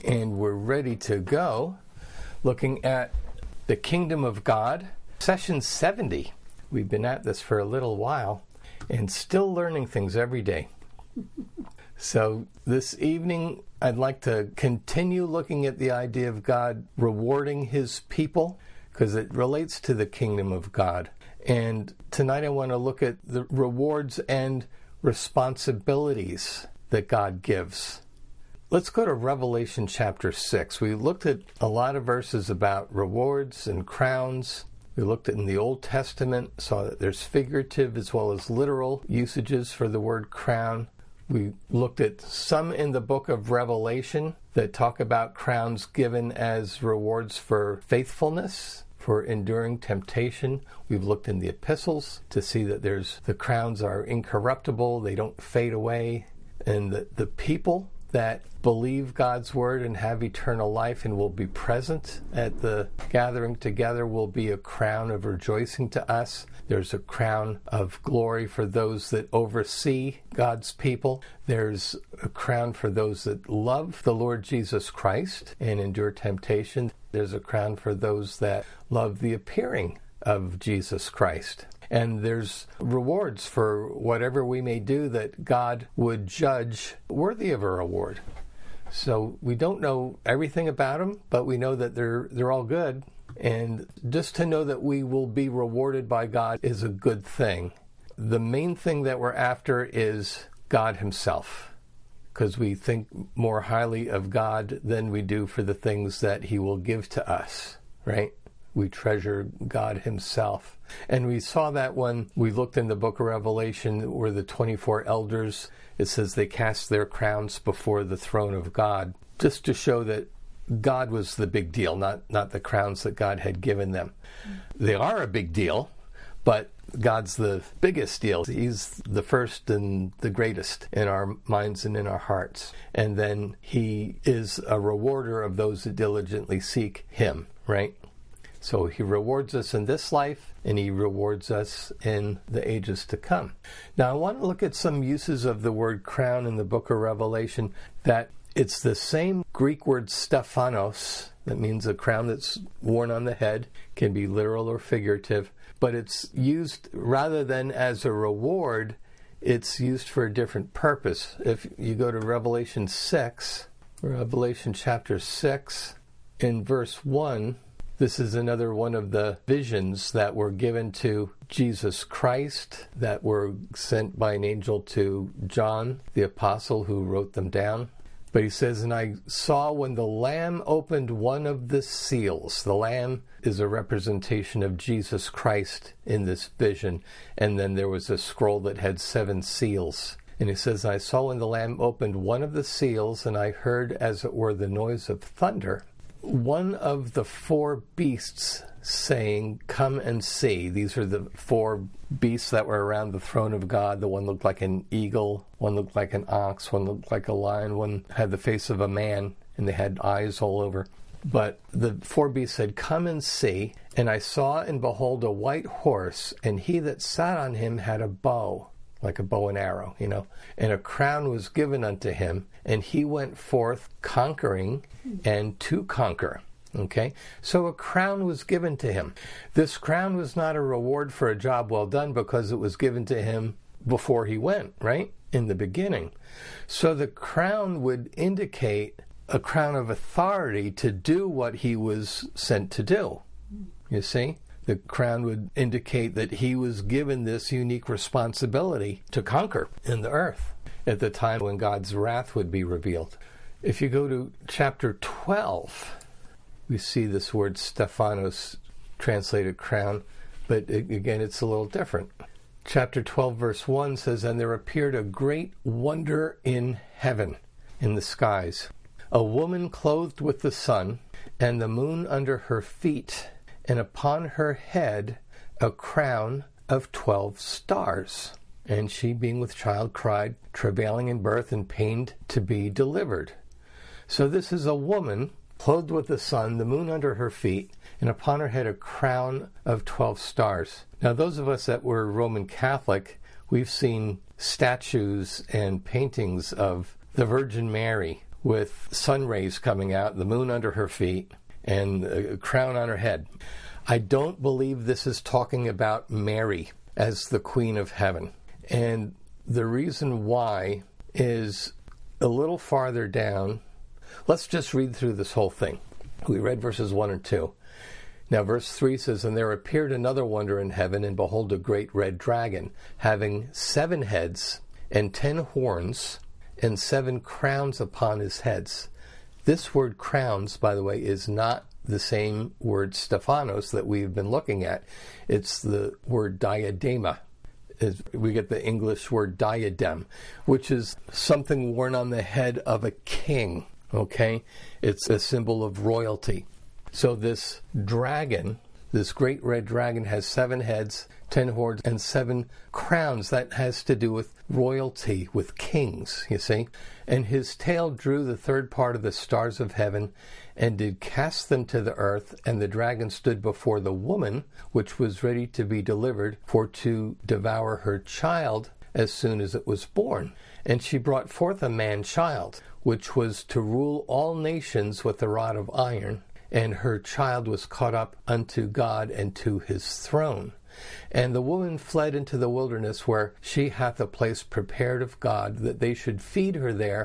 And we're ready to go, looking at the Kingdom of God, session 70. We've been at this for a little while and still learning things every day. So this evening, I'd like to continue looking at the idea of God rewarding his people, because it relates to the kingdom of God. And tonight I want to look at the rewards and responsibilities that God gives. Let's go to Revelation chapter 6. We looked at a lot of verses about rewards and crowns. We looked at in the Old Testament, saw that there's figurative as well as literal usages for the word crown. We looked at some in the book of Revelation that talk about crowns given as rewards for faithfulness, for enduring temptation. We've looked in the epistles to see that the crowns are incorruptible, they don't fade away, and the people that believe God's word and have eternal life and will be present at the gathering together will be a crown of rejoicing to us. There's a crown of glory for those that oversee God's people. There's a crown for those that love the Lord Jesus Christ and endure temptation. There's a crown for those that love the appearing of Jesus Christ. And there's rewards for whatever we may do that God would judge worthy of a reward. So we don't know everything about them, but we know that they're all good. And just to know that we will be rewarded by God is a good thing. The main thing that we're after is God himself, because we think more highly of God than we do for the things that he will give to us, right? We treasure God himself. And we saw that when we looked in the book of Revelation where the 24 elders, it says they cast their crowns before the throne of God, just to show that God was the big deal, not the crowns that God had given them. They are a big deal, but God's the biggest deal. He's the first and the greatest in our minds and in our hearts. And then he is a rewarder of those that diligently seek him, right? So he rewards us in this life, and he rewards us in the ages to come. Now, I want to look at some uses of the word crown in the book of Revelation, that it's the same Greek word stephanos, that means a crown that's worn on the head, can be literal or figurative, but it's used rather than as a reward, it's used for a different purpose. If you go to Revelation chapter 6, in verse 1, this is another one of the visions that were given to Jesus Christ that were sent by an angel to John, the apostle, who wrote them down. But he says, and I saw when the Lamb opened one of the seals. The Lamb is a representation of Jesus Christ in this vision. And then there was a scroll that had 7 seals. And he says, I saw when the Lamb opened one of the seals, and I heard as it were the noise of thunder. One of the 4 beasts saying, come and see. These are the 4 beasts that were around the throne of God. The one looked like an eagle, one looked like an ox, one looked like a lion, one had the face of a man, and they had eyes all over. But the 4 beasts said, come and see. And I saw and behold a white horse, and he that sat on him had a bow, like a bow and arrow, and a crown was given unto him, and he went forth conquering and to conquer. Okay? So a crown was given to him. This crown was not a reward for a job well done because it was given to him before he went, right? In the beginning. So the crown would indicate a crown of authority to do what he was sent to do. You see? The crown would indicate that he was given this unique responsibility to conquer in the earth at the time when God's wrath would be revealed. If you go to chapter 12, we see this word Stephanos translated crown, but again, it's a little different. Chapter 12, verse 1 says, and there appeared a great wonder in heaven, in the skies, a woman clothed with the sun, and the moon under her feet, and upon her head a crown of 12 stars. And she, being with child, cried, travailing in birth and pained to be delivered. So this is a woman clothed with the sun, the moon under her feet, and upon her head a crown of 12 stars. Now, those of us that were Roman Catholic, we've seen statues and paintings of the Virgin Mary with sun rays coming out, the moon under her feet, and a crown on her head. I don't believe this is talking about Mary as the Queen of Heaven. And the reason why is a little farther down. Let's just read through this whole thing. We read verses 1 and 2. Now verse 3 says, "And there appeared another wonder in heaven, and behold, a great red dragon, having 7 heads and 10 horns, and 7 crowns upon his heads." This word crowns, by the way, is not the same word Stephanos that we've been looking at. It's the word diadema. We get the English word diadem, which is something worn on the head of a king, okay? It's a symbol of royalty. So this dragon, this great red dragon, has 7 heads, 10 horns, and 7 crowns. That has to do with royalty, with kings, you see. "And his tail drew the third part of the stars of heaven, and did cast them to the earth. And the dragon stood before the woman, which was ready to be delivered, for to devour her child as soon as it was born. And she brought forth a man-child, which was to rule all nations with a rod of iron. And her child was caught up unto God and to his throne. And the woman fled into the wilderness, where she hath a place prepared of God, that they should feed her there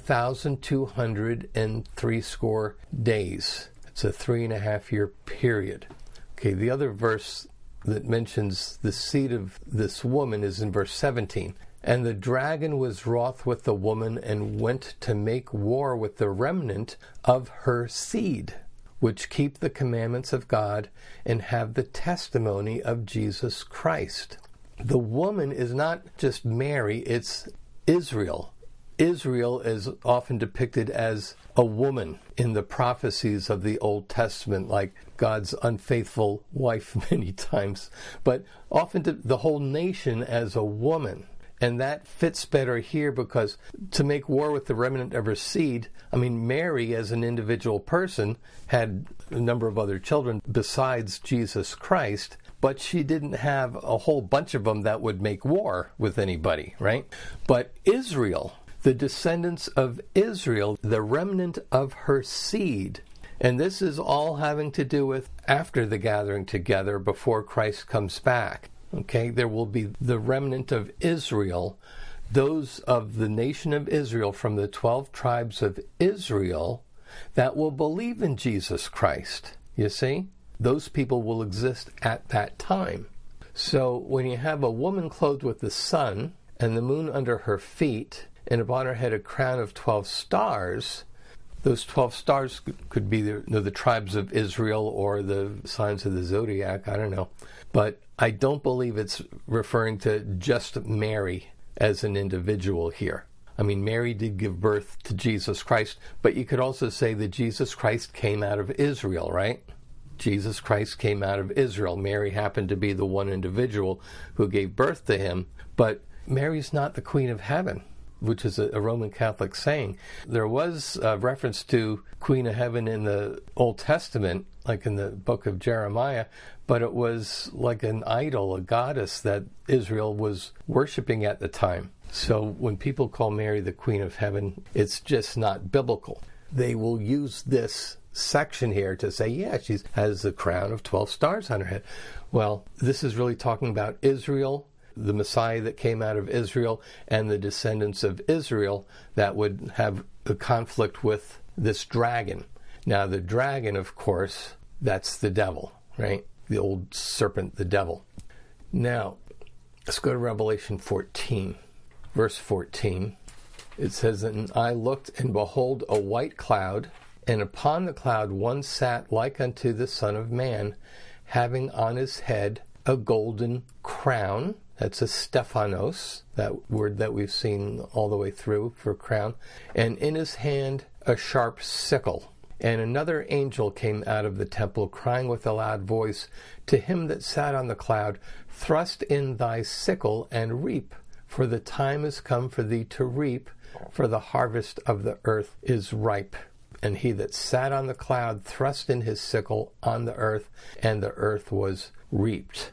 1,260 days. It's a 3.5-year period. Okay, the other verse that mentions the seed of this woman is in verse 17. "And the dragon was wroth with the woman, and went to make war with the remnant of her seed, which keep the commandments of God, and have the testimony of Jesus Christ." The woman is not just Mary, it's Israel. Israel is often depicted as a woman in the prophecies of the Old Testament, like God's unfaithful wife many times, but often the whole nation as a woman. And that fits better here, because to make war with the remnant of her seed, I mean, Mary as an individual person had a number of other children besides Jesus Christ, but she didn't have a whole bunch of them that would make war with anybody, right? But Israel, the descendants of Israel, the remnant of her seed, and this is all having to do with after the gathering together before Christ comes back. Okay, there will be the remnant of Israel, those of the nation of Israel from the 12 tribes of Israel that will believe in Jesus Christ. You see? Those people will exist at that time. So when you have a woman clothed with the sun and the moon under her feet, and upon her head a crown of 12 stars, those 12 stars could be the tribes of Israel or the signs of the zodiac, I don't know. But I don't believe it's referring to just Mary as an individual here. I mean, Mary did give birth to Jesus Christ, but you could also say that Jesus Christ came out of Israel, right? Jesus Christ came out of Israel. Mary happened to be the one individual who gave birth to him, but Mary's not the Queen of Heaven, which is a Roman Catholic saying. There was a reference to Queen of Heaven in the Old Testament, like in the book of Jeremiah, but it was like an idol, a goddess that Israel was worshiping at the time. So when people call Mary the Queen of Heaven, it's just not biblical. They will use this section here to say, yeah, she has a crown of 12 stars on her head. Well, this is really talking about Israel, the Messiah that came out of Israel, and the descendants of Israel that would have a conflict with this dragon. Now, the dragon, of course, that's the devil, right? The old serpent, the devil. Now, let's go to Revelation 14, verse 14. It says, "And I looked, and behold, a white cloud, and upon the cloud one sat like unto the Son of Man, having on his head a golden crown." That's a Stephanos, that word that we've seen all the way through for crown. "And in his hand a sharp sickle. And another angel came out of the temple, crying with a loud voice to him that sat on the cloud, Thrust in thy sickle and reap, for the time is come for thee to reap, for the harvest of the earth is ripe. And he that sat on the cloud thrust in his sickle on the earth, and the earth was reaped."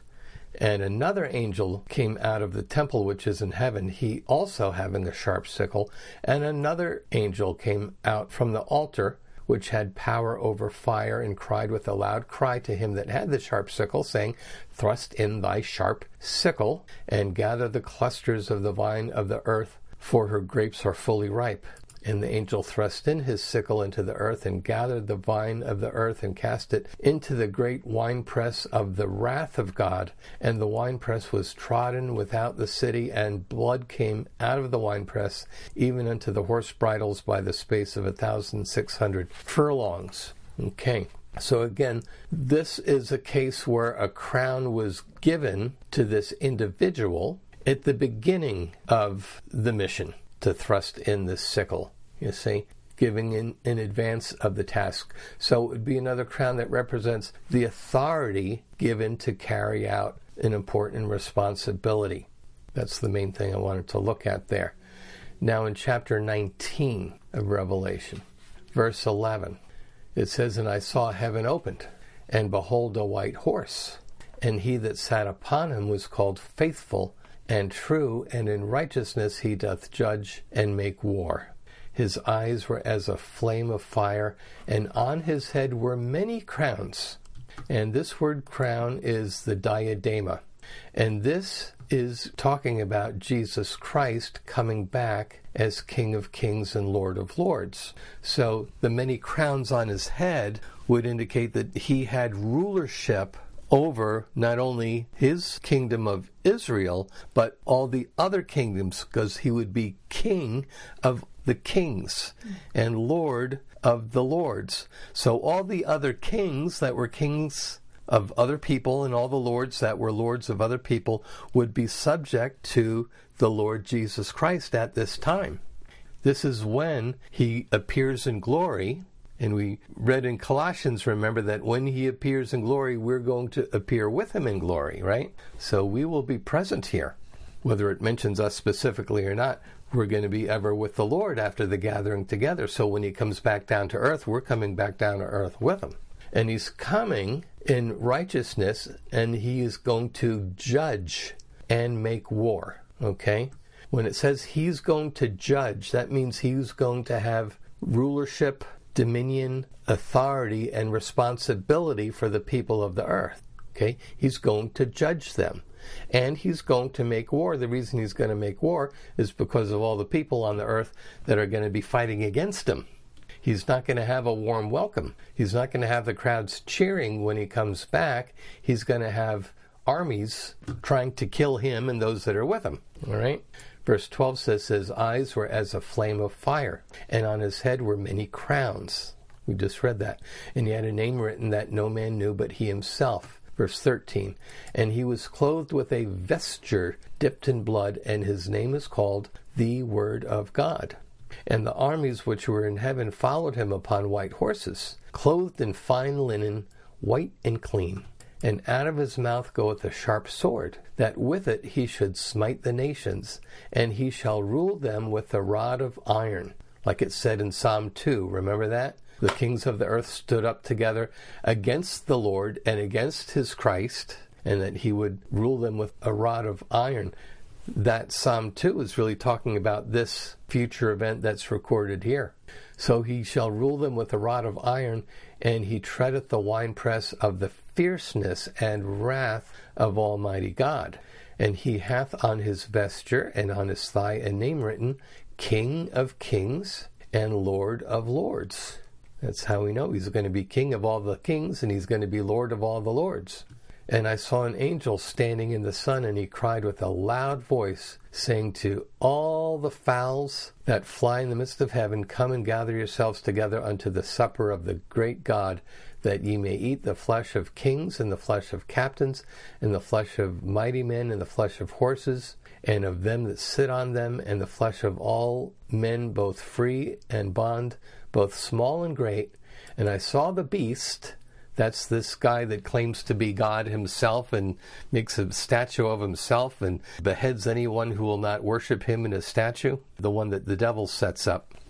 And another angel came out of the temple which is in heaven, he also having a sharp sickle. And another angel came out from the altar, which had power over fire, and cried with a loud cry to him that had the sharp sickle, saying, Thrust in thy sharp sickle, and gather the clusters of the vine of the earth, for her grapes are fully ripe. And the angel thrust in his sickle into the earth, and gathered the vine of the earth, and cast it into the great winepress of the wrath of God. And the winepress was trodden without the city, and blood came out of the winepress, even unto the horse bridles, by the space of 1,600 furlongs. Okay. So again, this is a case where a crown was given to this individual at the beginning of the mission, to thrust in this sickle, you see, giving in advance of the task. So it would be another crown that represents the authority given to carry out an important responsibility. That's the main thing I wanted to look at there. Now in chapter 19 of Revelation, verse 11, it says, And I saw heaven opened, and behold a white horse, and he that sat upon him was called Faithful and True, and in righteousness he doth judge and make war. His eyes were as a flame of fire, and on his head were many crowns. And this word crown is the diadema. And this is talking about Jesus Christ coming back as King of Kings and Lord of Lords. So the many crowns on his head would indicate that he had rulership over not only his kingdom of Israel, but all the other kingdoms, because he would be king of the kings and lord of the lords. So all the other kings that were kings of other people and all the lords that were lords of other people would be subject to the Lord Jesus Christ at this time. This is when he appears in glory. And we read in Colossians, remember, that when he appears in glory, we're going to appear with him in glory, right? So we will be present here. Whether it mentions us specifically or not, we're going to be ever with the Lord after the gathering together. So when he comes back down to earth, we're coming back down to earth with him. And he's coming in righteousness, and he is going to judge and make war, okay? When it says he's going to judge, that means he's going to have rulership, dominion, authority, and responsibility for the people of the earth. Okay? He's going to judge them. And he's going to make war. The reason he's going to make war is because of all the people on the earth that are going to be fighting against him. He's not going to have a warm welcome. He's not going to have the crowds cheering when he comes back. He's going to have armies trying to kill him and those that are with him. All right? Verse 12 says, His eyes were as a flame of fire, and on his head were many crowns. We just read that. And he had a name written that no man knew but he himself. Verse 13, And he was clothed with a vesture dipped in blood, and his name is called the Word of God. And the armies which were in heaven followed him upon white horses, clothed in fine linen, white and clean. And out of his mouth goeth a sharp sword, that with it he should smite the nations, and he shall rule them with a rod of iron. Like it said in Psalm 2, remember that? The kings of the earth stood up together against the Lord and against his Christ, and that he would rule them with a rod of iron. That Psalm 2 is really talking about this future event that's recorded here. So he shall rule them with a rod of iron, and he treadeth the winepress of the fierceness and wrath of Almighty God. And he hath on his vesture and on his thigh a name written, King of Kings and Lord of Lords. That's how we know he's going to be King of all the kings, and he's going to be Lord of all the lords. And I saw an angel standing in the sun, and he cried with a loud voice, saying to all the fowls that fly in the midst of heaven, Come and gather yourselves together unto the supper of the great God, that ye may eat the flesh of kings, and the flesh of captains, and the flesh of mighty men, and the flesh of horses, and of them that sit on them, and the flesh of all men, both free and bond, both small and great. And I saw the beast, that's this guy that claims to be God himself and makes a statue of himself and beheads anyone who will not worship him in his statue, the one that the devil sets up.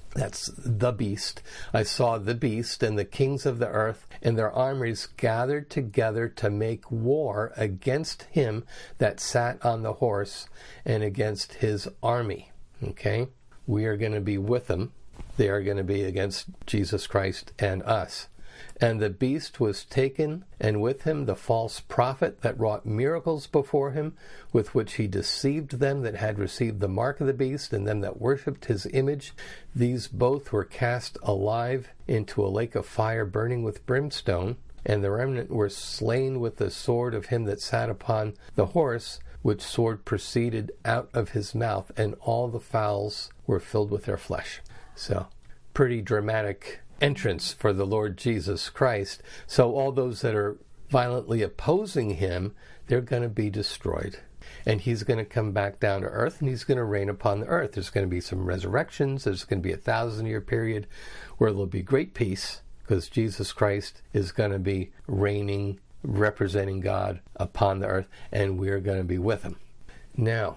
That's the beast. I saw the beast and the kings of the earth and their armies gathered together to make war against him that sat on the horse and against his army. Okay? We are going to be with them. They are going to be against Jesus Christ and us. And the beast was taken, and with him the false prophet that wrought miracles before him, with which he deceived them that had received the mark of the beast, and them that worshipped his image. These both were cast alive into a lake of fire burning with brimstone, and the remnant were slain with the sword of him that sat upon the horse, which sword proceeded out of his mouth, and all the fowls were filled with their flesh. So, pretty dramatic entrance for the Lord Jesus Christ. So all those that are violently opposing him, they're going to be destroyed. And he's going to come back down to earth, and he's going to reign upon the earth. There's going to be some resurrections. There's going to be a 1,000-year period where there'll be great peace, because Jesus Christ is going to be reigning, representing God upon the earth, and we're going to be with him. Now,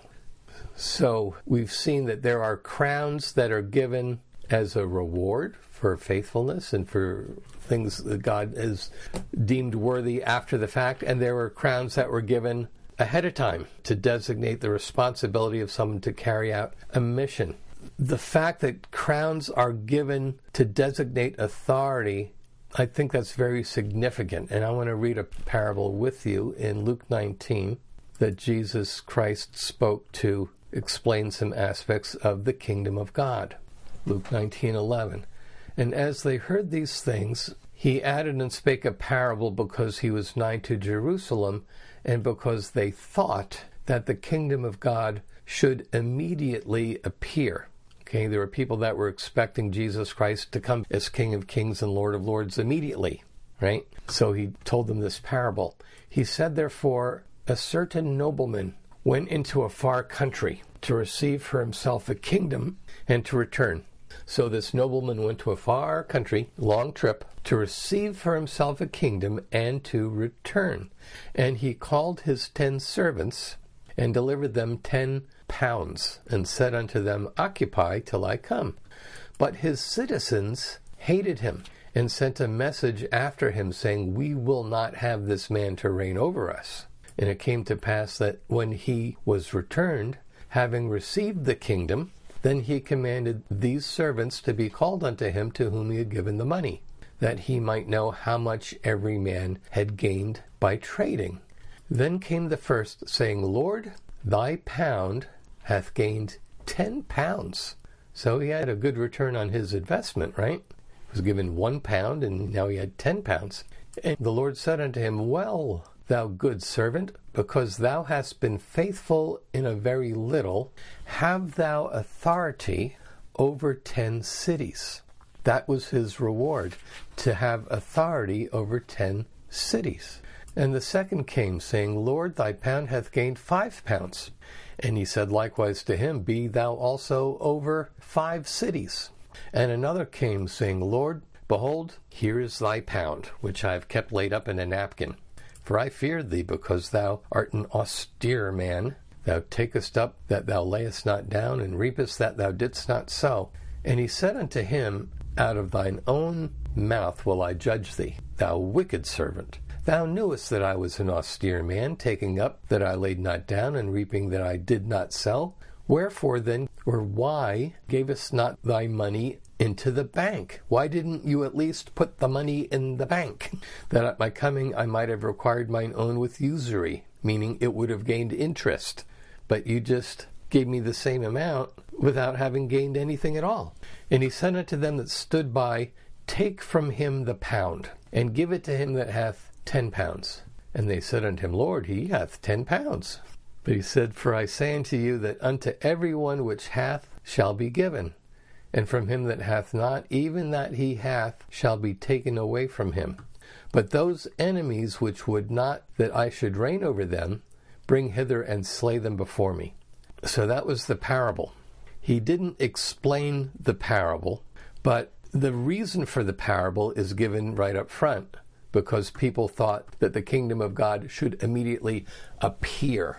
so we've seen that there are crowns that are given as a reward for faithfulness and for things that God has deemed worthy after the fact, and there were crowns that were given ahead of time to designate the responsibility of someone to carry out a mission. The fact that crowns are given to designate authority, I think that's very significant, and I want to read a parable with you in Luke 19 that Jesus Christ spoke to explain some aspects of the kingdom of God. Luke 19:11. And as they heard these things, he added and spake a parable, because he was nigh to Jerusalem, and because they thought that the kingdom of God should immediately appear. Okay, there were people that were expecting Jesus Christ to come as King of Kings and Lord of Lords immediately, right? So he told them this parable. He said, therefore, a certain nobleman went into a far country to receive for himself a kingdom and to return. So this nobleman went to a far country, long trip, to receive for himself a kingdom and to return. And he called his 10 servants and delivered them 10 pounds and said unto them, Occupy till I come. But his citizens hated him and sent a message after him, saying, We will not have this man to reign over us. And it came to pass that when he was returned, having received the kingdom, then he commanded these servants to be called unto him to whom he had given the money, that he might know how much every man had gained by trading. Then came the first, saying, Lord, thy pound hath gained 10 pounds. So he had a good return on his investment, right? He was given 1 pound, and now he had 10 pounds. And the Lord said unto him, Well, thou good servant, because thou hast been faithful in a very little, have thou authority over 10 cities. That was his reward, to have authority over 10 cities. And the second came, saying, Lord, thy pound hath gained 5 pounds. And he said likewise to him, Be thou also over 5 cities. And another came, saying, Lord, behold, here is thy pound, which I have kept laid up in a napkin. For I feared thee, because thou art an austere man. Thou takest up that thou layest not down, and reapest that thou didst not sow. And he said unto him, Out of thine own mouth will I judge thee, thou wicked servant. Thou knewest that I was an austere man, taking up that I laid not down, and reaping that I did not sow. Wherefore then, or why gavest not thy money into the bank? Why didn't you at least put the money in the bank, that at my coming I might have required mine own with usury, meaning it would have gained interest? But you just gave me the same amount without having gained anything at all. And he said unto them that stood by, Take from him the pound, and give it to him that hath 10 pounds. And they said unto him, Lord, he hath 10 pounds. But he said, For I say unto you that unto every one which hath shall be given, and from him that hath not, even that he hath shall be taken away from him. But those enemies which would not that I should reign over them, bring hither and slay them before me. So that was the parable. He didn't explain the parable, but the reason for the parable is given right up front, because people thought that the kingdom of God should immediately appear.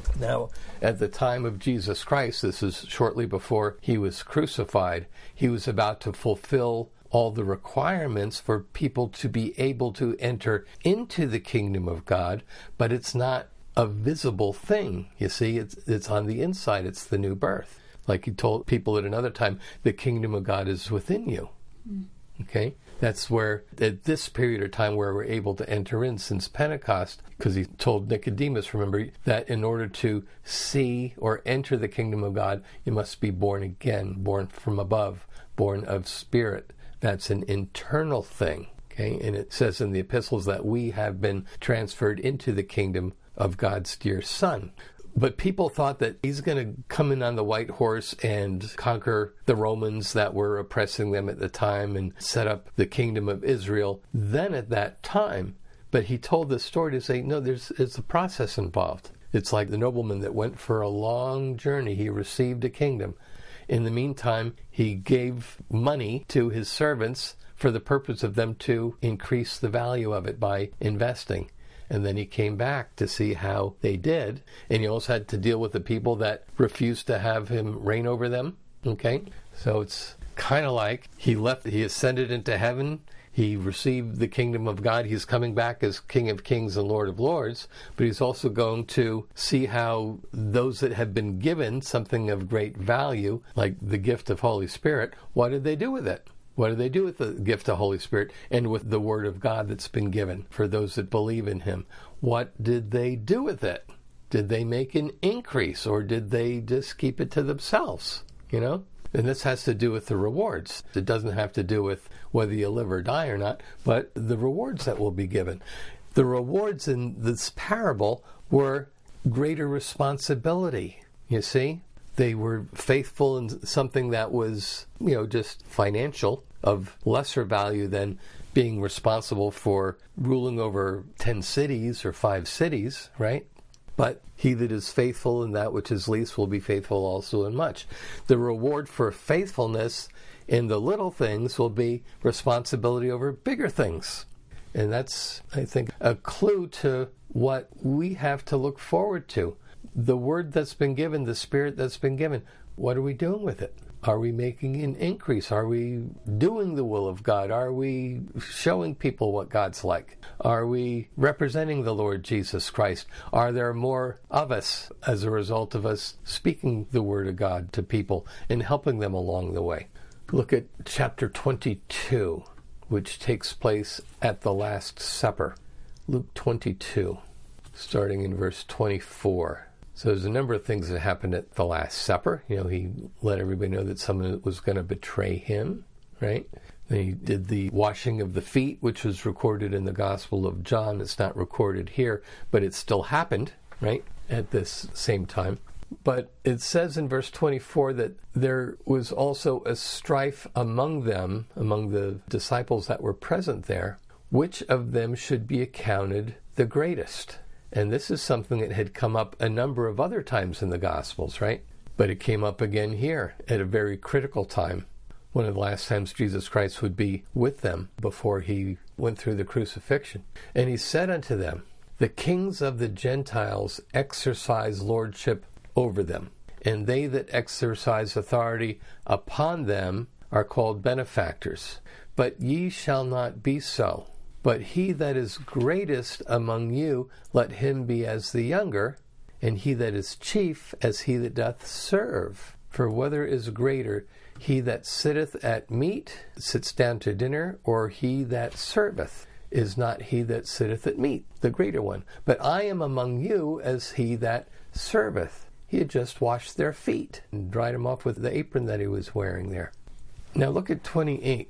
Now, at the time of Jesus Christ, this is shortly before he was crucified, he was about to fulfill all the requirements for people to be able to enter into the kingdom of God, but it's not a visible thing. You see, it's on the inside. It's the new birth. Like he told people at another time, the kingdom of God is within you. Okay? That's where, at this period of time where we're able to enter in since Pentecost, because he told Nicodemus, remember, that in order to see or enter the kingdom of God, you must be born again, born from above, born of spirit. That's an internal thing. Okay? And it says in the epistles that we have been transferred into the kingdom of God's dear Son. But people thought that he's going to come in on the white horse and conquer the Romans that were oppressing them at the time and set up the kingdom of Israel then at that time. But he told this story to say, no, there's a process involved. It's like the nobleman that went for a long journey. He received a kingdom. In the meantime, he gave money to his servants for the purpose of them to increase the value of it by investing. And then he came back to see how they did. And he also had to deal with the people that refused to have him reign over them. Okay? So it's kind of like he ascended into heaven. He received the kingdom of God. He's coming back as King of Kings and Lord of Lords. But he's also going to see how those that have been given something of great value, like the gift of Holy Spirit, what did they do with it? What do they do with the gift of Holy Spirit and with the Word of God that's been given for those that believe in Him? What did they do with it? Did they make an increase, or did they just keep it to themselves? You know? And this has to do with the rewards. It doesn't have to do with whether you live or die or not, but the rewards that will be given. The rewards in this parable were greater responsibility, you see? They were faithful in something that was, just financial, of lesser value than being responsible for ruling over 10 cities or 5 cities, right? But he that is faithful in that which is least will be faithful also in much. The reward for faithfulness in the little things will be responsibility over bigger things. And that's, I think, a clue to what we have to look forward to. The word that's been given, the Spirit that's been given, what are we doing with it? Are we making an increase? Are we doing the will of God? Are we showing people what God's like? Are we representing the Lord Jesus Christ? Are there more of us as a result of us speaking the word of God to people and helping them along the way? Look at chapter 22, which takes place at the Last Supper. Luke 22, starting in verse 24. So there's a number of things that happened at the Last Supper. He let everybody know that someone was going to betray him, right? Then he did the washing of the feet, which was recorded in the Gospel of John. It's not recorded here, but it still happened, right, at this same time. But it says in verse 24 that there was also a strife among them, among the disciples that were present there, which of them should be accounted the greatest. And this is something that had come up a number of other times in the Gospels, right? But it came up again here at a very critical time. One of the last times Jesus Christ would be with them before he went through the crucifixion. And he said unto them, the kings of the Gentiles exercise lordship over them, and they that exercise authority upon them are called benefactors. But ye shall not be so. But he that is greatest among you, let him be as the younger, and he that is chief as he that doth serve. For whether is greater, he that sitteth at meat, sits down to dinner, or he that serveth? Is not he that sitteth at meat the greater one? But I am among you as he that serveth. He had just washed their feet and dried them off with the apron that he was wearing there. Now look at 28.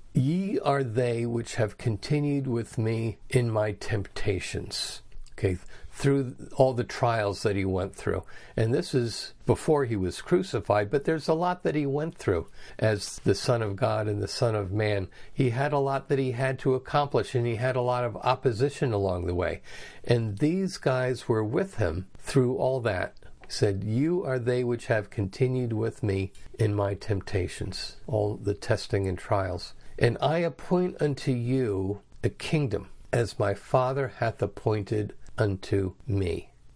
Ye are they which have continued with me in my temptations. Okay, through all the trials that he went through. And this is before he was crucified, but there's a lot that he went through as the Son of God and the Son of Man. He had a lot that he had to accomplish, and he had a lot of opposition along the way. And these guys were with him through all that. He said, you are they which have continued with me in my temptations, all the testing and trials. And I appoint unto you a kingdom, as my Father hath appointed unto me.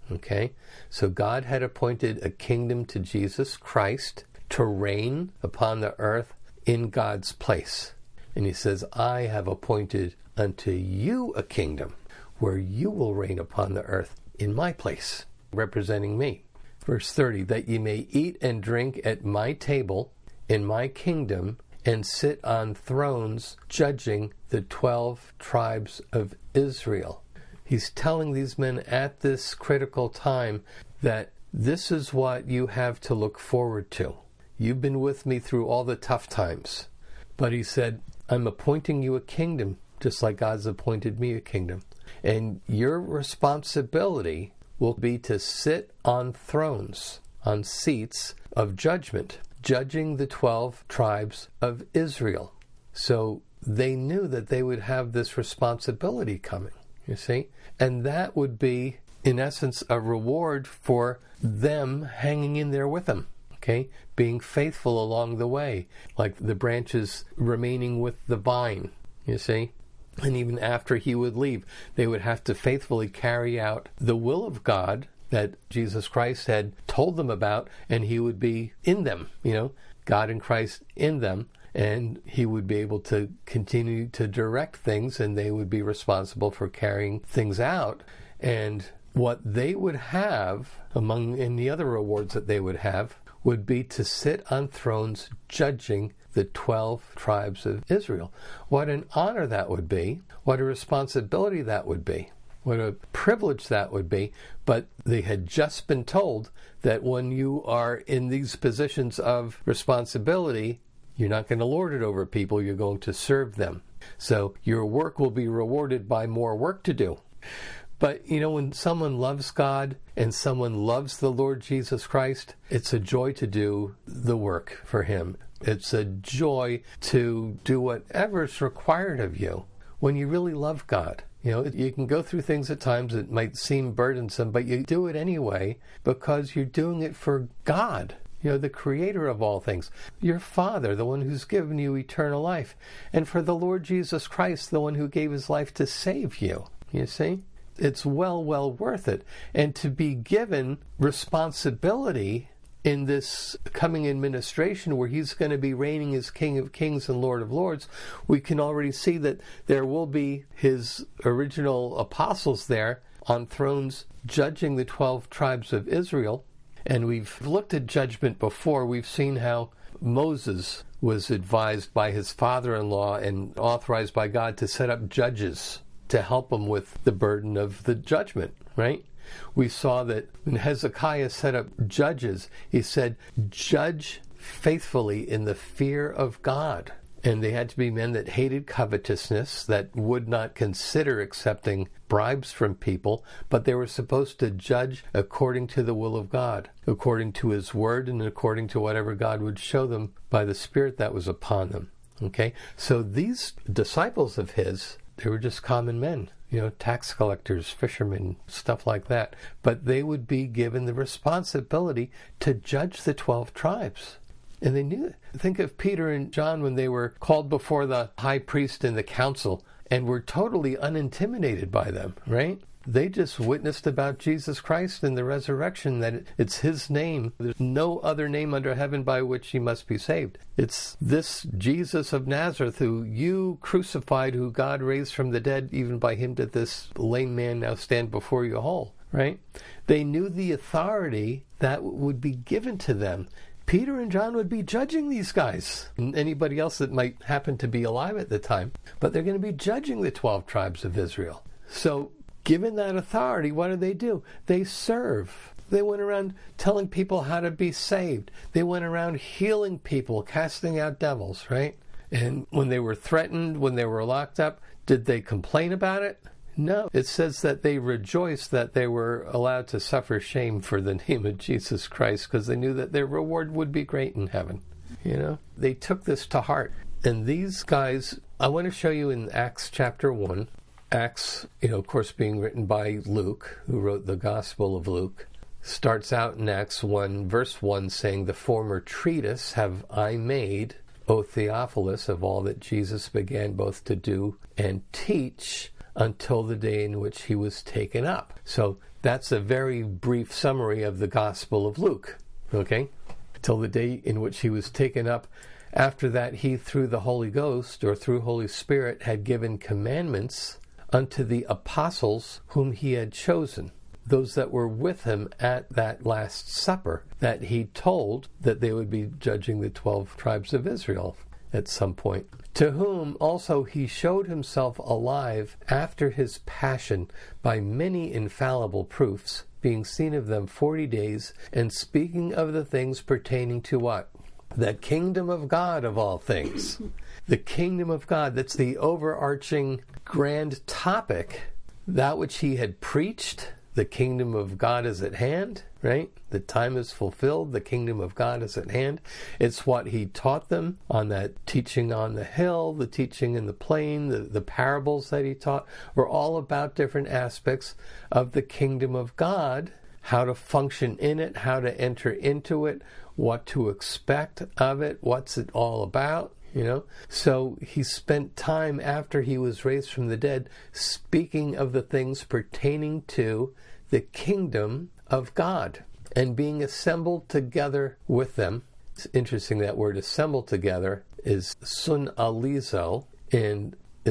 Okay? So God had appointed a kingdom to Jesus Christ to reign upon the earth in God's place. And he says, I have appointed unto you a kingdom where you will reign upon the earth in my place, representing me. Verse 30, that ye may eat and drink at my table in my kingdom and sit on thrones judging the 12 tribes of Israel. He's telling these men at this critical time that this is what you have to look forward to. You've been with me through all the tough times. But he said, I'm appointing you a kingdom, just like God's appointed me a kingdom. And your responsibility will be to sit on thrones, on seats of judgment, judging the 12 tribes of Israel. So they knew that they would have this responsibility coming, you see? And that would be, in essence, a reward for them hanging in there with him, okay? Being faithful along the way, like the branches remaining with the vine, you see? And even after he would leave, they would have to faithfully carry out the will of God that Jesus Christ had told them about, and he would be in them, God and Christ in them, and he would be able to continue to direct things, and they would be responsible for carrying things out. And what they would have, among any other rewards that they would have, would be to sit on thrones judging the 12 tribes of Israel. What an honor that would be. What a responsibility that would be. What a privilege that would be. But they had just been told that when you are in these positions of responsibility, you're not going to lord it over people, you're going to serve them. So your work will be rewarded by more work to do. But, when someone loves God and someone loves the Lord Jesus Christ, it's a joy to do the work for him. It's a joy to do whatever is required of you when you really love God. You can go through things at times that might seem burdensome, but you do it anyway because you're doing it for God, the creator of all things, your Father, the one who's given you eternal life, and for the Lord Jesus Christ, the one who gave his life to save you. You see? It's well worth it. And to be given responsibility in this coming administration where he's going to be reigning as King of Kings and Lord of Lords, we can already see that there will be his original apostles there on thrones judging the 12 tribes of Israel. And we've looked at judgment before. We've seen how Moses was advised by his father-in-law and authorized by God to set up judges to help him with the burden of the judgment, right? We saw that when Hezekiah set up judges, he said, judge faithfully in the fear of God. And they had to be men that hated covetousness, that would not consider accepting bribes from people, but they were supposed to judge according to the will of God, according to his word and according to whatever God would show them by the Spirit that was upon them. Okay? So these disciples of his, they were just common men, tax collectors, fishermen, stuff like that. But they would be given the responsibility to judge the 12 tribes. And they knew it. Think of Peter and John when they were called before the high priest and the council and were totally unintimidated by them, right? They just witnessed about Jesus Christ and the resurrection, that it's his name. There's no other name under heaven by which you must be saved. It's this Jesus of Nazareth who you crucified, who God raised from the dead. Even by him did this lame man now stand before you whole, right? They knew the authority that would be given to them. Peter and John would be judging these guys and anybody else that might happen to be alive at the time. But they're going to be judging the 12 tribes of Israel. So given that authority, what do? They serve. They went around telling people how to be saved. They went around healing people, casting out devils, right? And when they were threatened, when they were locked up, did they complain about it? No. It says that they rejoiced that they were allowed to suffer shame for the name of Jesus Christ because they knew that their reward would be great in heaven. They took this to heart. And these guys, I want to show you in Acts chapter 1, Acts, of course, being written by Luke, who wrote the Gospel of Luke, starts out in Acts 1, verse 1, saying, the former treatise have I made, O Theophilus, of all that Jesus began both to do and teach until the day in which he was taken up. So that's a very brief summary of the Gospel of Luke, okay? Till the day in which he was taken up. After that, he, through the Holy Ghost, or through Holy Spirit, had given commandments unto the apostles whom he had chosen, those that were with him at that Last Supper, that he told that they would be judging the 12 tribes of Israel at some point. To whom also he showed himself alive after his passion by many infallible proofs, being seen of them 40 days, and speaking of the things pertaining to what? The kingdom of God of all things. The kingdom of God, that's the overarching grand topic, that which he had preached. The kingdom of God is at hand, right? The time is fulfilled. The kingdom of God is at hand. It's what he taught them on that teaching on the hill, the teaching in the plain, the parables that he taught were all about different aspects of the kingdom of God, how to function in it, how to enter into it, what to expect of it, what's it all about. So he spent time after he was raised from the dead speaking of the things pertaining to the kingdom of God and being assembled together with them. It's interesting, that word assembled together is sun alizo, and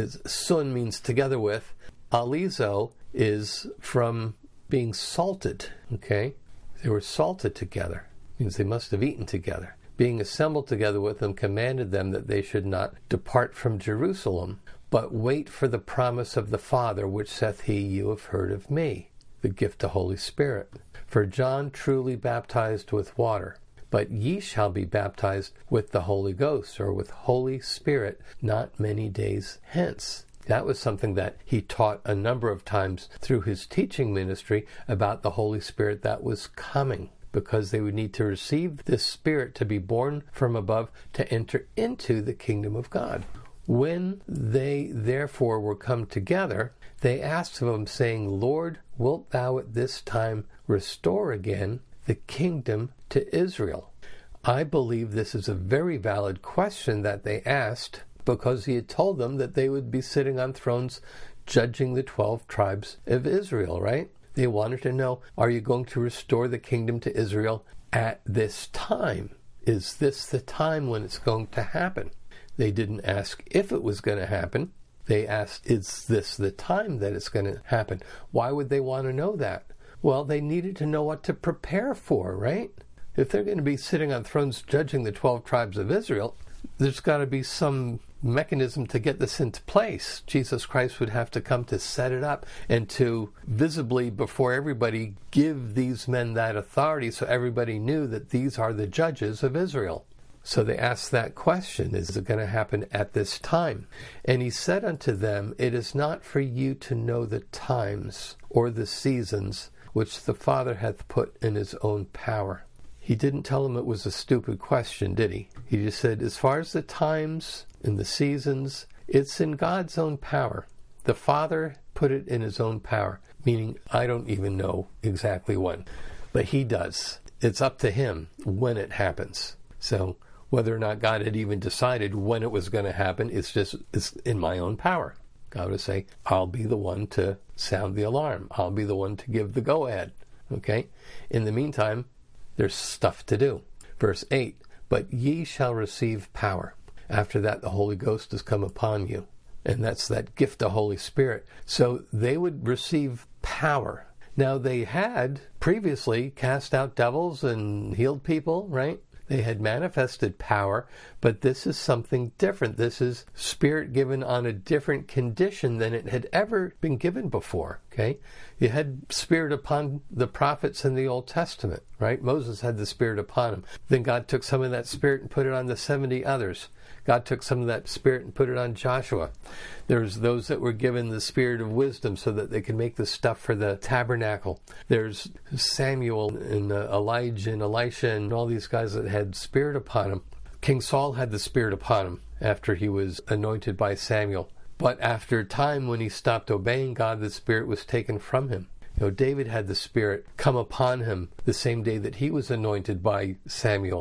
sun means together with. Alizo is from being salted, okay? They were salted together. It means they must have eaten together. Being assembled together with them, commanded them that they should not depart from Jerusalem, but wait for the promise of the Father, which saith he, you have heard of me, the gift of Holy Spirit. For John truly baptized with water, but ye shall be baptized with the Holy Ghost, or with Holy Spirit, not many days hence. That was something that he taught a number of times through his teaching ministry about the Holy Spirit that was coming, because they would need to receive this Spirit to be born from above to enter into the kingdom of God. When they therefore were come together, they asked of him, saying, Lord, wilt thou at this time restore again the kingdom to Israel? I believe this is a very valid question that they asked, because he had told them that they would be sitting on thrones judging the 12 tribes of Israel, right? They wanted to know, are you going to restore the kingdom to Israel at this time? Is this the time when it's going to happen? They didn't ask if it was going to happen. They asked, is this the time that it's going to happen? Why would they want to know that? Well, they needed to know what to prepare for, right? If they're going to be sitting on thrones judging the 12 tribes of Israel, there's got to be some mechanism to get this into place. Jesus Christ would have to come to set it up and to visibly, before everybody, give these men that authority so everybody knew that these are the judges of Israel. So they asked that question, is it going to happen at this time? And he said unto them, it is not for you to know the times or the seasons which the Father hath put in his own power. He didn't tell them it was a stupid question, did he? He just said, as far as the times and the seasons, it's in God's own power. The Father put it in his own power, meaning I don't even know exactly when, but he does. It's up to him when it happens. So whether or not God had even decided when it was going to happen, it's in my own power. God would say, I'll be the one to sound the alarm. I'll be the one to give the go-ahead. Okay? In the meantime, there's stuff to do. Verse 8, but ye shall receive power. After that, the Holy Ghost has come upon you. And that's that gift of Holy Spirit. So they would receive power. Now, they had previously cast out devils and healed people, right? They had manifested power, but this is something different. This is Spirit given on a different condition than it had ever been given before, okay? You had Spirit upon the prophets in the Old Testament, right? Moses had the Spirit upon him. Then God took some of that Spirit and put it on the 70 others. God took some of that Spirit and put it on Joshua. There's those that were given the Spirit of wisdom so that they could make the stuff for the tabernacle. There's Samuel and Elijah and Elisha and all these guys that had Spirit upon them. King Saul had the Spirit upon him after he was anointed by Samuel. But after a time when he stopped obeying God, the Spirit was taken from him. David had the Spirit come upon him the same day that he was anointed by Samuel.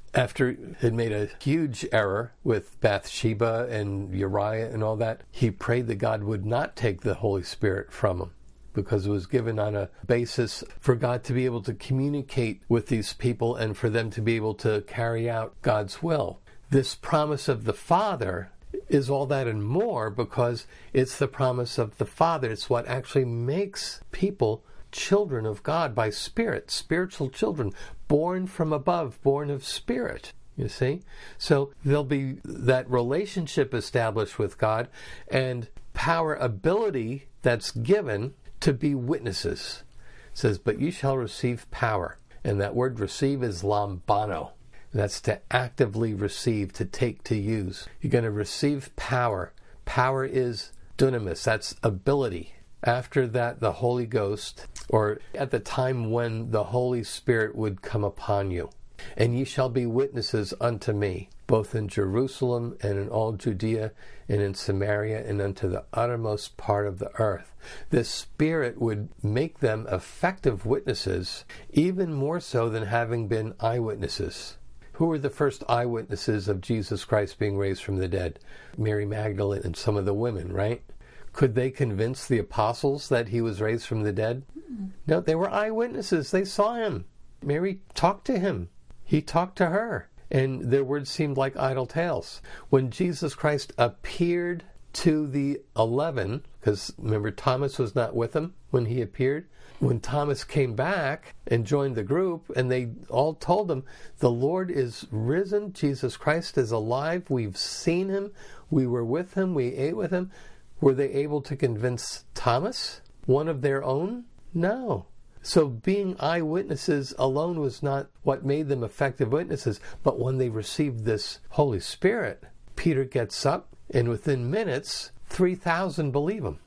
after he had made a huge error with Bathsheba and Uriah and all that, he prayed that God would not take the Holy Spirit from him, because it was given on a basis for God to be able to communicate with these people and for them to be able to carry out God's will. This promise of the Father is all that and more, because it's the promise of the Father. It's what actually makes people children of God by Spirit, spiritual children, born from above, born of Spirit. You see? So there'll be that relationship established with God and power, ability that's given to be witnesses. It says, but you shall receive power. And that word receive is lambano. That's to actively receive, to take, to use. You're going to receive power. Power is dunamis. That's ability. After that, the Holy Ghost, or at the time when the Holy Spirit would come upon you. And ye shall be witnesses unto me, both in Jerusalem and in all Judea and in Samaria and unto the uttermost part of the earth. This Spirit would make them effective witnesses, even more so than having been eyewitnesses. Who were the first eyewitnesses of Jesus Christ being raised from the dead? Mary Magdalene and some of the women, right? Could they convince the apostles that he was raised from the dead? No, they were eyewitnesses. They saw him. Mary talked to him. He talked to her. And their words seemed like idle tales. When Jesus Christ appeared to the 11, because remember Thomas was not with him when he appeared, when Thomas came back and joined the group, and they all told him, the Lord is risen, Jesus Christ is alive, we've seen him, we were with him, we ate with him. Were they able to convince Thomas, one of their own? No. So being eyewitnesses alone was not what made them effective witnesses, but when they received this Holy Spirit, Peter gets up, and within minutes, 3,000 believe him.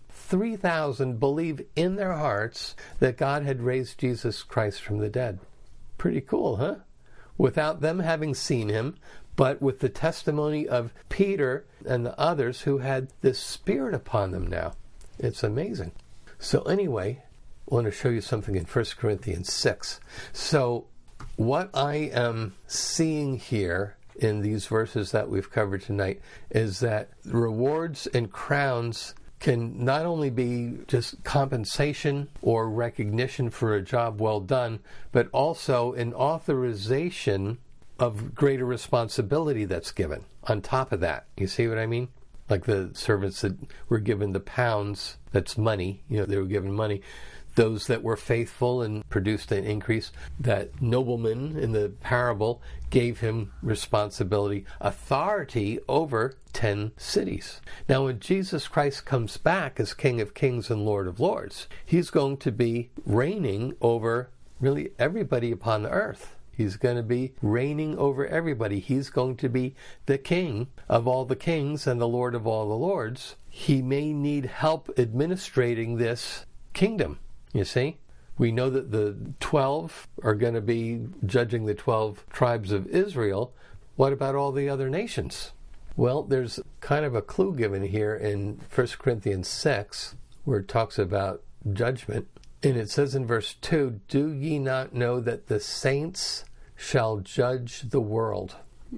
3,000 believe in their hearts that God had raised Jesus Christ from the dead. Pretty cool, huh? Without them having seen him, but with the testimony of Peter and the others who had this Spirit upon them now. It's amazing. So anyway, I want to show you something in 1 Corinthians 6. So what I am seeing here in these verses that we've covered tonight is that rewards and crowns can not only be just compensation or recognition for a job well done, but also an authorization of greater responsibility that's given on top of that. You see what I mean? Like the servants that were given the pounds, that's money, they were given money. Those that were faithful and produced an increase, that nobleman in the parable gave him responsibility, authority over 10 cities. Now when Jesus Christ comes back as King of Kings and Lord of Lords, he's going to be reigning over really everybody upon the earth. He's going to be reigning over everybody. He's going to be the King of all the kings and the Lord of all the lords. He may need help administrating this kingdom. You see, we know that the 12 are going to be judging the 12 tribes of Israel. What about all the other nations? Well, there's kind of a clue given here in 1 Corinthians 6, where it talks about judgment. And it says in verse 2, do ye not know that the saints shall judge the world?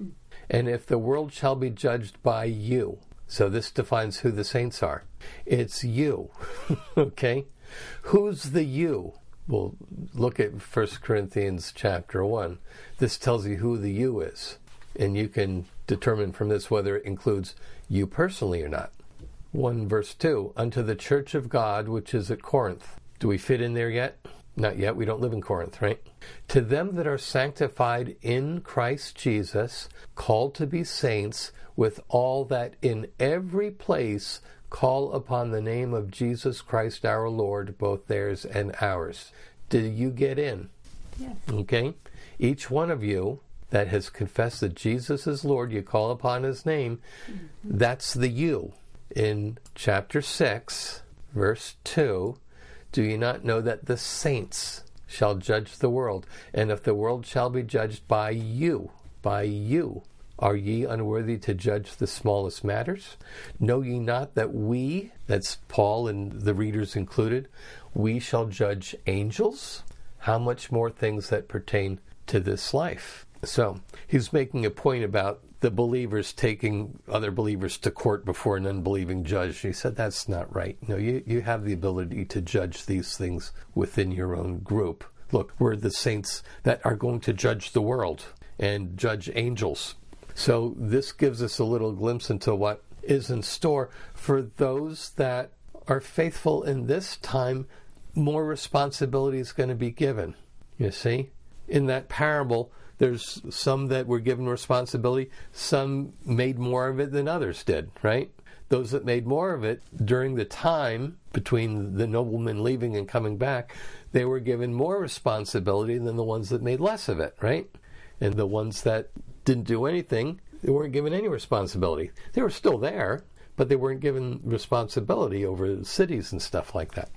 And if the world shall be judged by you. So this defines who the saints are. It's you. Okay? Who's the you? Well, look at 1 Corinthians chapter 1. This tells you who the you is. And you can determine from this whether it includes you personally or not. 1 verse 2, unto the church of God which is at Corinth. Do we fit in there yet? Not yet. We don't live in Corinth, right? To them that are sanctified in Christ Jesus, called to be saints, with all that in every place call upon the name of Jesus Christ our Lord, both theirs and ours. Did you get in? Yes. Okay? Each one of you that has confessed that Jesus is Lord, you call upon his name, that's the you. In chapter 6, verse 2, do you not know that the saints shall judge the world? And if the world shall be judged by you, are ye unworthy to judge the smallest matters? Know ye not that we, that's Paul and the readers included, we shall judge angels? How much more things that pertain to this life? So he's making a point about the believers taking other believers to court before an unbelieving judge. He said that's not right. No, you have the ability to judge these things within your own group. Look, we're the saints that are going to judge the world and judge angels. So this gives us a little glimpse into what is in store for those that are faithful in this time. More responsibility is going to be given. You see, in that parable, there's some that were given responsibility. Some made more of it than others did, right? Those that made more of it during the time between the nobleman leaving and coming back, they were given more responsibility than the ones that made less of it, right? And the ones that didn't do anything, they weren't given any responsibility. They were still there, but they weren't given responsibility over cities and stuff like that.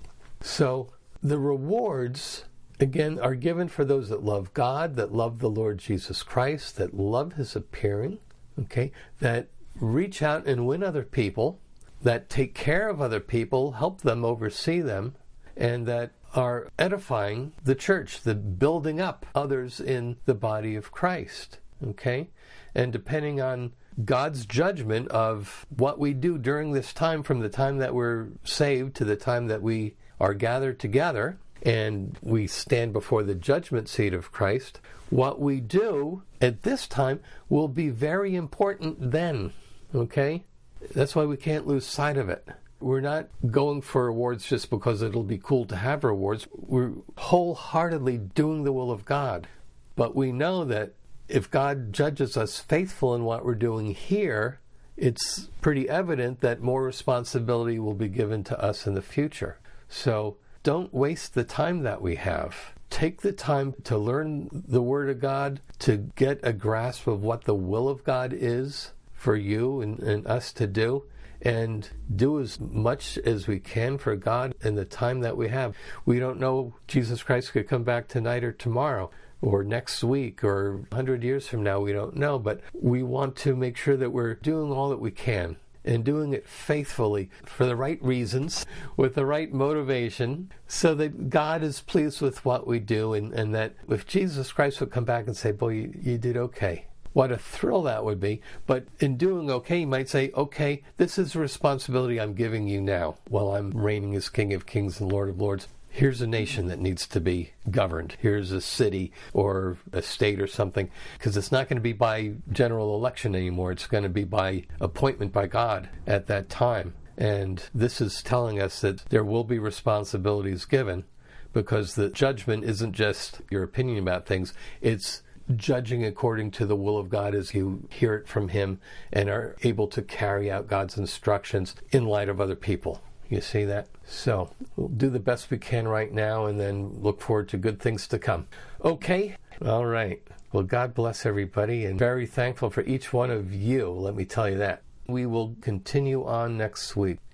So the rewards, again, are given for those that love God, that love the Lord Jesus Christ, that love his appearing, okay, that reach out and win other people, that take care of other people, help them, oversee them, and that are edifying the church, the building up others in the body of Christ, okay? And depending on God's judgment of what we do during this time, from the time that we're saved to the time that we are gathered together and we stand before the judgment seat of Christ, what we do at this time will be very important then, okay? That's why we can't lose sight of it. We're not going for awards just because it'll be cool to have rewards. We're wholeheartedly doing the will of God. But we know that if God judges us faithful in what we're doing here, it's pretty evident that more responsibility will be given to us in the future. So don't waste the time that we have. Take the time to learn the Word of God, to get a grasp of what the will of God is for you and us to do, and do as much as we can for God in the time that we have. We don't know, Jesus Christ could come back tonight or tomorrow or next week or 100 years from now. We don't know, but we want to make sure that we're doing all that we can and doing it faithfully for the right reasons, with the right motivation, so that God is pleased with what we do, and that if Jesus Christ would come back and say, boy, you did okay. What a thrill that would be. But in doing okay, you might say, okay, this is a responsibility I'm giving you now while I'm reigning as King of Kings and Lord of Lords. Here's a nation that needs to be governed. Here's a city or a state or something. Because it's not going to be by general election anymore. It's going to be by appointment by God at that time. And this is telling us that there will be responsibilities given, because the judgment isn't just your opinion about things. It's judging according to the will of God as you hear it from him and are able to carry out God's instructions in light of other people. You see that? So we'll do the best we can right now and then look forward to good things to come. Okay? All right. Well, God bless everybody, and very thankful for each one of you. Let me tell you that. We will continue on next week.